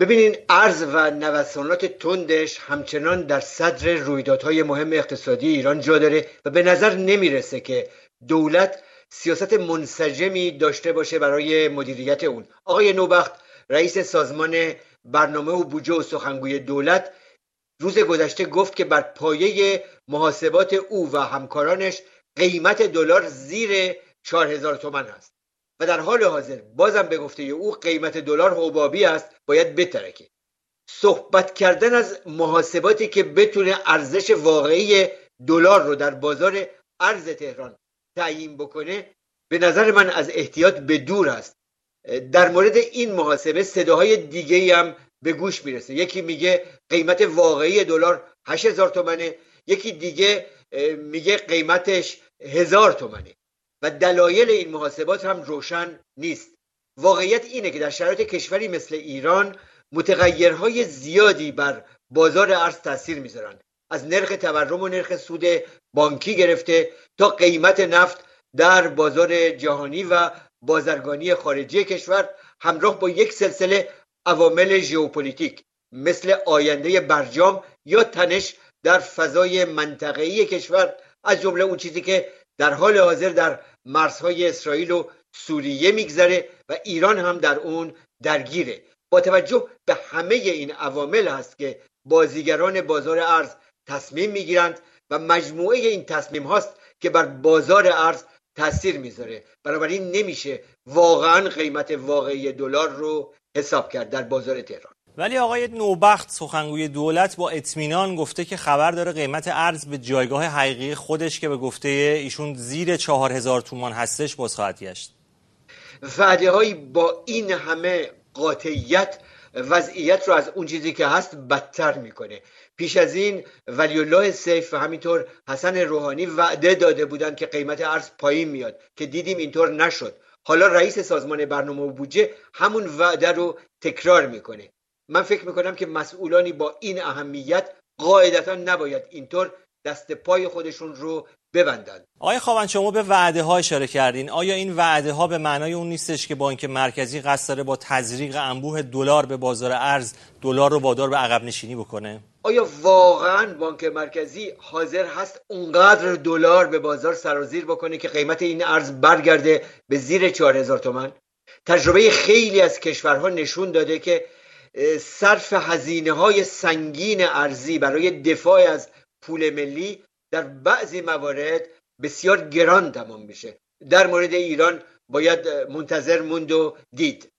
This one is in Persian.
ببینین ارز و نوسانات تندش همچنان در صدر رویدادهای مهم اقتصادی ایران جا داره و به نظر نمیرسه که دولت سیاست منسجمی داشته باشه برای مدیریت اون. آقای نوبخت رئیس سازمان برنامه و بودجه و سخنگوی دولت روز گذشته گفت که بر پایه محاسبات او و همکارانش قیمت دلار زیر 4000 تومان است و در حال حاضر بازم به گفته او قیمت دلار حبابی است، باید بترکه. صحبت کردن از محاسباتی که بتونه ارزش واقعی دلار رو در بازار ارز تهران تعیین بکنه به نظر من از احتیاط به دور است. در مورد این محاسبه صداهای دیگه‌ای هم به گوش میرسه. یکی میگه قیمت واقعی دلار 8000 تومانه، یکی دیگه میگه قیمتش 1000 تومانه و دلایل این محاسبات هم روشن نیست. واقعیت اینه که در شرایط کشوری مثل ایران متغیرهای زیادی بر بازار ارز تاثیر میذارن، از نرخ تورم و نرخ سود بانکی گرفته تا قیمت نفت در بازار جهانی و بازرگانی خارجی کشور، همراه با یک سلسله عوامل ژئوپلیتیک مثل آینده برجام یا تنش در فضای منطقه‌ای کشور، از جمله اون چیزی که در حال حاضر در مرزهای اسرائیل و سوریه میگذره و ایران هم در اون درگیره. با توجه به همه این عوامل هست که بازیگران بازار ارز تصمیم میگیرند و مجموعه این تصمیم هاست که بر بازار ارز تاثیر میذاره. بنابراین نمیشه واقعا قیمت واقعی دلار رو حساب کرد در بازار تهران. ولی آقای نوبخت سخنگوی دولت با اطمینان گفته که خبر داره قیمت ارز به جایگاه حقیقی خودش که به گفته ایشون زیر 4000 تومان هستش باز خواهد گشت. وعده‌هایی با این همه قاطعیت وضعیت رو از اون چیزی که هست بدتر میکنه. پیش از این ولی الله سیف و همینطور حسن روحانی وعده داده بودند که قیمت ارز پایین میاد که دیدیم اینطور نشد. حالا رئیس سازمان برنامه و بودجه همون وعده رو تکرار میکنه. من فکر میکنم که مسئولانی با این اهمیت قاعدتا نباید اینطور دست پای خودشون رو ببندن. آقای خاوند شما به وعده ها اشاره کردین. آیا این وعده ها به معنای اون نیستش که بانک مرکزی قصد داره با تزریق انبوه دلار به بازار ارز دلار رو وادار به عقب نشینی بکنه؟ آیا واقعا بانک مرکزی حاضر هست اونقدر دلار به بازار سرازیر بکنه که قیمت این ارز برگرده به زیر 4000 تومان؟ تجربه خیلی از کشورها نشون داده که صرف هزینه‌های سنگین ارزی برای دفاع از پول ملی در بعضی موارد بسیار گران تمام میشه. در مورد ایران باید منتظر موند و دید.